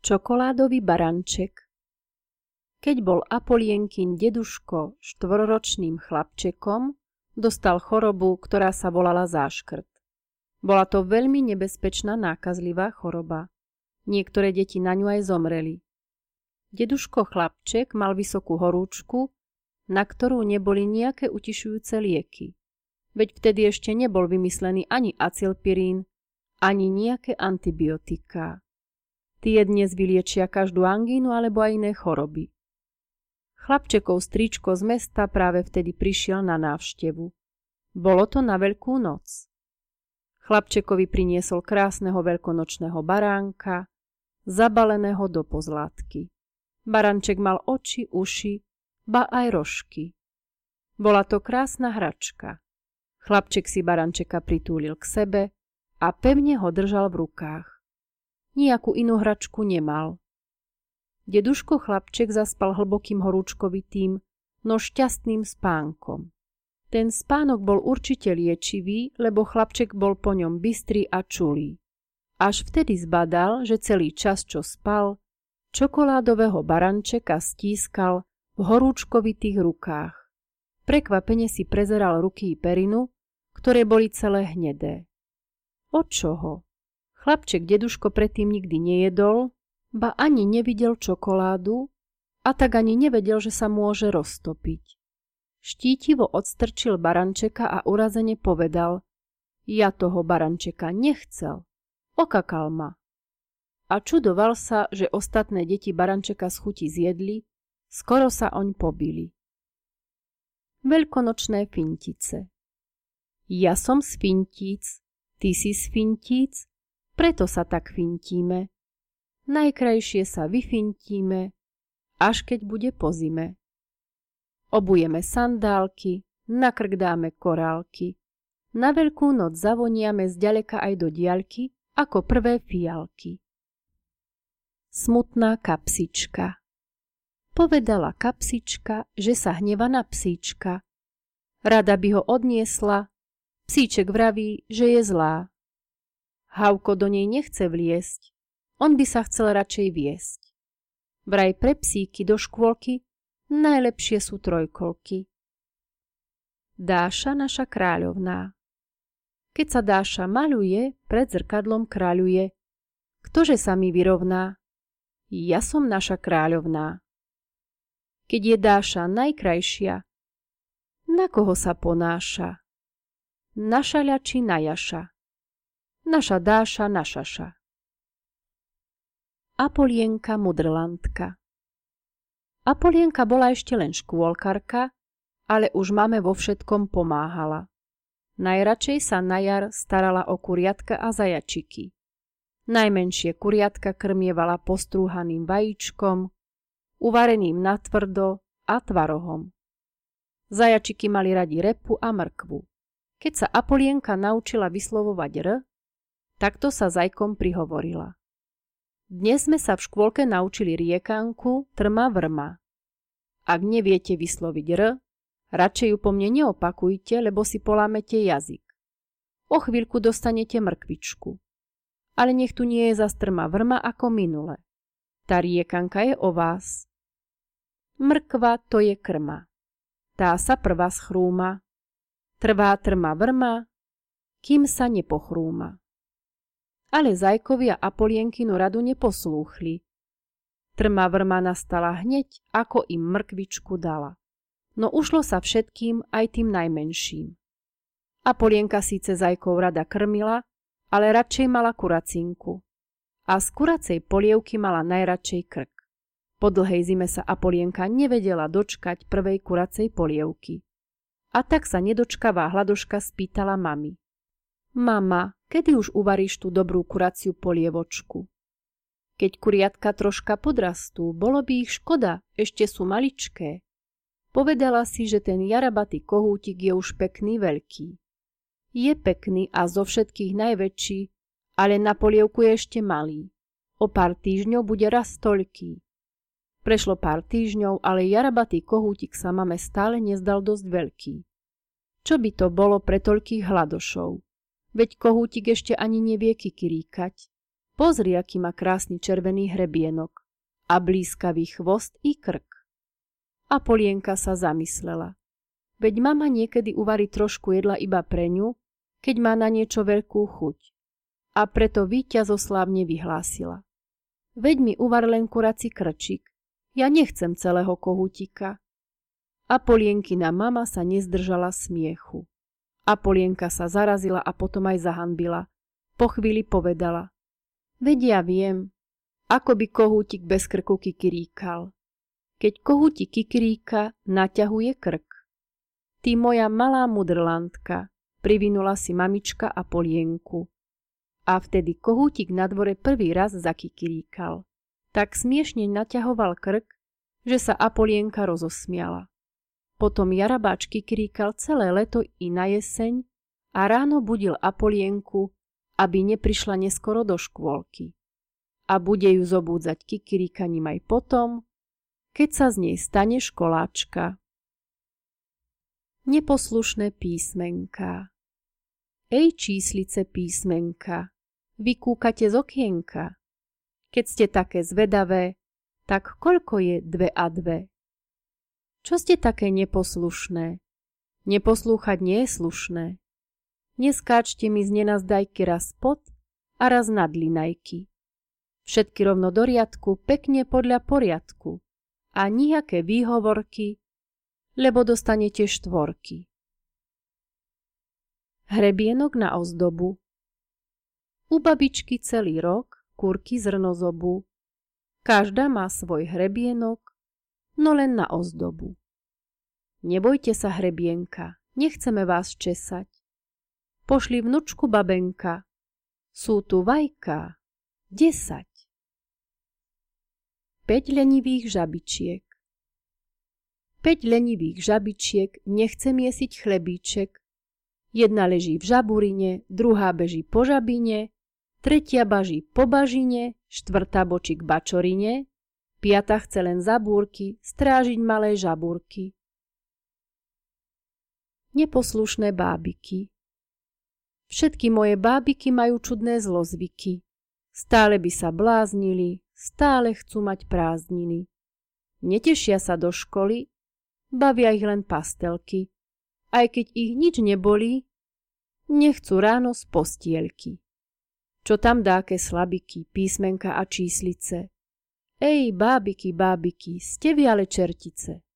Čokoládový baranček. Keď bol Apolienkin deduško 4-ročným chlapčekom, dostal chorobu, ktorá sa volala záškrt. Bola to veľmi nebezpečná nákazlivá choroba. Niektoré deti na ňu aj zomreli. Deduško chlapček mal vysokú horúčku, na ktorú neboli nejaké utišujúce lieky. Veď vtedy ešte nebol vymyslený ani acylpirín, ani nejaké antibiotiká. Tie dnes vyliečia každú angínu alebo aj iné choroby. Chlapčekov stričko z mesta práve vtedy prišiel na návštevu. Bolo to na Veľkú noc. Chlapčekovi priniesol krásneho veľkonočného baránka, zabaleného do pozlátky. Baranček mal oči, uši, ba aj rožky. Bola to krásna hračka. Chlapček si barančeka pritúlil k sebe a pevne ho držal v rukách. Nijakú inú hračku nemal. Deduško chlapček zaspal hlbokým horúčkovitým, no šťastným spánkom. Ten spánok bol určite liečivý, lebo chlapček bol po ňom bystrý a čulý. Až vtedy zbadal, že celý čas, čo spal, čokoládového barančeka stískal v horúčkovitých rukách. Prekvapene si prezeral ruky i perinu, ktoré boli celé hnedé. Od čoho? Chlapček deduško predtým nikdy nejedol, ba ani nevidel čokoládu, a tak ani nevedel, že sa môže roztopiť. Štítivo odstrčil barančeka a urazene povedal: ja toho barančeka nechcel, okakal ma. A čudoval sa, že ostatné deti barančeka z chuti zjedli, skoro sa oň pobili. Veľkonočné fintice. Ja som z Fintíc, ty si z Fintíc, preto sa tak fintíme. Najkrajšie sa vyfintíme, až keď bude po zime. Obujeme sandálky, na krk dáme korálky. Na Veľkú noc zavoniame zďaleka aj do diaľky, ako prvé fialky. Smutná kapsička. Povedala kapsička, že sa hneva na psíčka. Rada by ho odniesla, psíček vraví, že je zlá. Havko do nej nechce vliesť, on by sa chcel radšej viesť. Vraj pre psíky do škôlky najlepšie sú trojkolky. Dáša naša kráľovná. Keď sa Dáša maľuje, pred zrkadlom kráľuje. Ktože sa mi vyrovná? Ja som naša kráľovná. Keď je Dáša najkrajšia, na koho sa ponáša? Naša ľači na Jaša. Naša Dáša na Šaša. Apolienka mudrlantka. Apolienka bola ešte len škôlkarka, ale už mame vo všetkom pomáhala. Najradšej sa na jar starala o kuriatka a zajačiky. Najmenšie kuriatka krmievala postrúhaným vajíčkom, uvareným natvrdo a tvarohom. Zajačiky mali radi repu a mrkvu. Keď sa Apolienka naučila vyslovovať r, takto sa zajkom prihovorila. Dnes sme sa v škôlke naučili riekanku trma vrma. Ak neviete vysloviť r, radšej ju po mne neopakujte, lebo si polámete jazyk. O chvíľku dostanete mrkvičku. Ale nech tu nie je zas trma vrma ako minule. Tá riekanka je o vás. Mrkva to je krma. Tá sa prvá schrúma. Trvá trma vrma, kým sa nepochrúma. Ale zajkovi a Apolienkinu radu neposlúchli. Trma vrma nastala hneď, ako im mrkvičku dala. No ušlo sa všetkým, aj tým najmenším. Apolienka síce zajkov rada krmila, ale radšej mala kuracinku. A z kuracej polievky mala najradšej krk. Po dlhej zime sa Apolienka nevedela dočkať prvej kuracej polievky. A tak sa nedočkavá hladoška spýtala mami. Mama, kedy už uvaríš tú dobrú kuraciu polievočku? Keď kuriatka troška podrastú, bolo by ich škoda, ešte sú maličké. Povedala si, že ten jarabatý kohútik je už pekný veľký. Je pekný a zo všetkých najväčší, ale na polievku je ešte malý. O pár týždňov bude raz toľký. Prešlo pár týždňov, ale jarabatý kohútik sa mame stále nezdal dosť veľký. Čo by to bolo pre toľkých hladošov? Veď kohútik ešte ani nevie kikiríkať. Pozri, aký má krásny červený hrebienok a blízkavý chvost i krk. Apolienka sa zamyslela. Veď mama niekedy uvarí trošku jedla iba pre ňu, keď má na niečo veľkú chuť. A preto víťazoslávne vyhlásila. Veď mi uvar len kurací krčík, ja nechcem celého kohútika. Apolienkina mama sa nezdržala smiechu. Apolienka sa zarazila a potom aj zahanbila. Po chvíli povedala. Veď ja viem, ako by kohútik bez krku kikiríkal. Keď kohútik kikiríka, naťahuje krk. Ty moja malá mudrlantka, privinula si mamička Apolienku. A vtedy kohútik na dvore prvý raz zakikiríkal. Tak smiešne naťahoval krk, že sa Apolienka rozosmiala. Potom jarabáč kikiríkal celé leto i na jeseň a ráno budil Apolienku, aby neprišla neskoro do škôlky. A bude ju zobúdzať kikiríkaním aj potom, keď sa z nej stane školáčka. Neposlušné písmenká. Ej číslice písmenka, vy kúkate z okienka. Keď ste také zvedavé, tak koľko je 2 a 2? Čo ste také neposlušné? Neposlúchať nie je slušné. Neskáčte mi z nenazdajky raz pod a raz nad linajky. Všetky rovno do riadku, pekne podľa poriadku. A nijaké výhovorky, lebo dostanete štvorky. Hrebienok na ozdobu. U babičky celý rok kurky zrnozobú. Každá má svoj hrebienok, no len na ozdobu. Nebojte sa, hrebienka, nechceme vás česať. Pošli vnučku babenka, sú tu vajká 10. 5 lenivých žabičiek. 5 lenivých žabičiek nechce miesiť chlebíček. Jedna leží v žaburine, druhá beží po žabine, tretia baží po bažine, štvrtá bočí k bačorine, piata chce len za búrky strážiť malé žabúrky. Neposlušné bábiky. Všetky moje bábiky majú čudné zlozvyky. Stále by sa bláznili, stále chcú mať prázdniny. Netešia sa do školy, bavia ich len pastelky. Aj keď ich nič nebolí, nechcú ráno z postielky. Čo tam dáke slabiky, písmenka a číslice? Ej, bábiky, bábiky, ste vy ale čertice.